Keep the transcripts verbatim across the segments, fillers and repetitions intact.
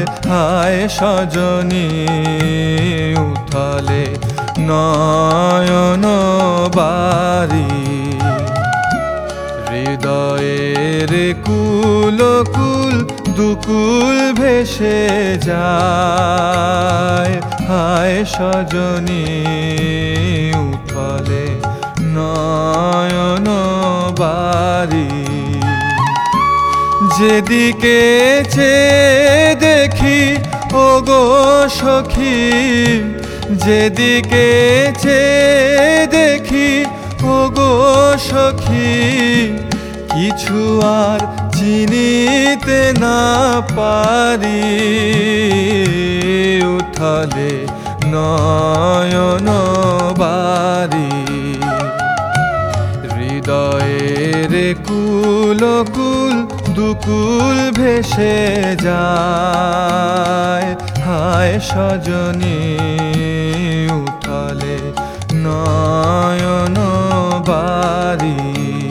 হায় সজনী উথলে নয়ন বারি। হৃদয়ের কুল কুল দুকুল ভেসে যায়, হায় সজনী উথলে নয়ন বারি। যেদিকে চেয়ে দেখি ওগো সখী, যেদিকে চেয়ে দেখি ওগো সখী, কিছু আর চিনিতে না পারি। উথলে নয়ন বারি। হৃদয়ের কুল কুল দুকুল ভেসে যায়, হায় সজনী উথলে নয়ন বারি।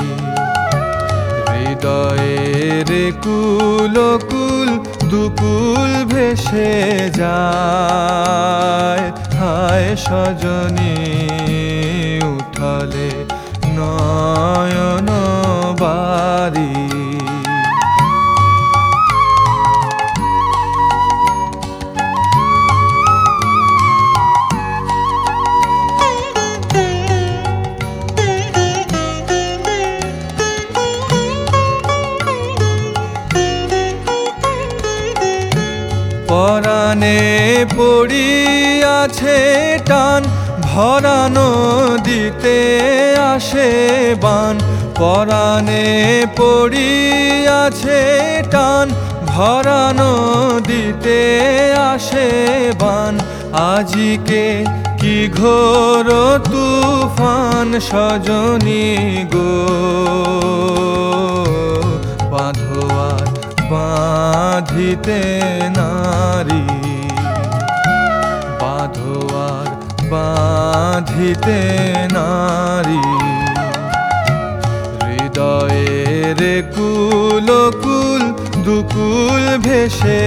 হৃদয়ের কুল কুল দুকুল ভেসে যায়, হায় সজনী উথলে নয়ন বারি। পরাণে পড়িয়াছে টান, ভরানো দিতে আসে বান। পরাণে পড়িয়াছে টান, ভরানো দিতে আসে বান। আজিকে কি ঘোর তুফান সজনী গো, বাঁধোয়ার বাঁধিতে নারী। বাঁধোয়ার বাঁধিতে নারী। হৃদয়ের কুল কুল দুকুল ভেসে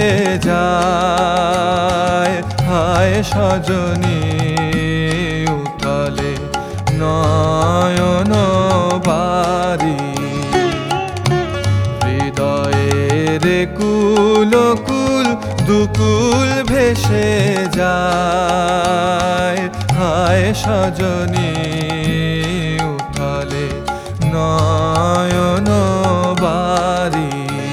যায়, হায় সজনী উথলে নয়ন বারি। হৃদয়ের কুল কুল দুকুল ভেসে যায়, হায় সজনী উথলে নয়ন বারি।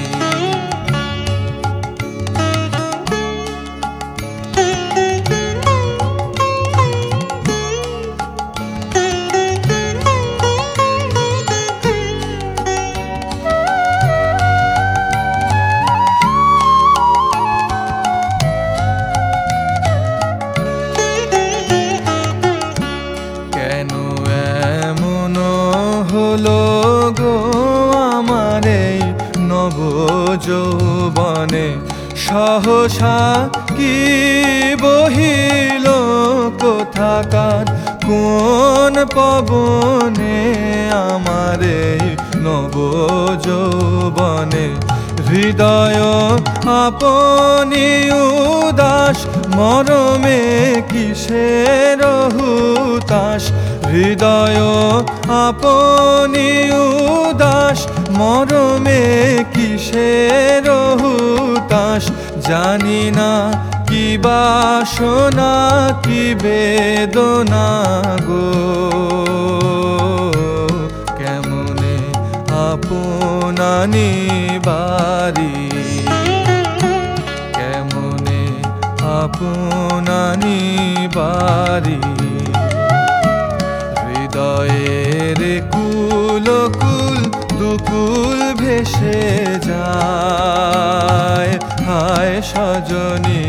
হলো গো আমার এই নব যৌবনে, সহসা কি বহিল কোথাকার কোন পবনে আমার এই নব যৌবনে। হৃদয় আপনি উদাস, মরমে কিসের হুতাশ। হৃদয় আপনি উদাস, মরমে কিসের হুতাশ। জানি না কি বাসনা কি বেদনা গো, কেমনে আপনানি বারি। কেমনে আপনানি বারি। হৃদয়ের কুল কুল দুকুল ভেসে যায়, হায় সজনী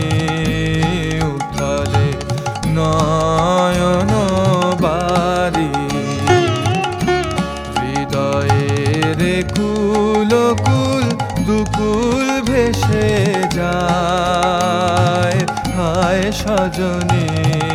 উথলে নয়ন বারি। হৃদয়ের কুল কুল দুকুল ভেসে যায়, হায় সজনী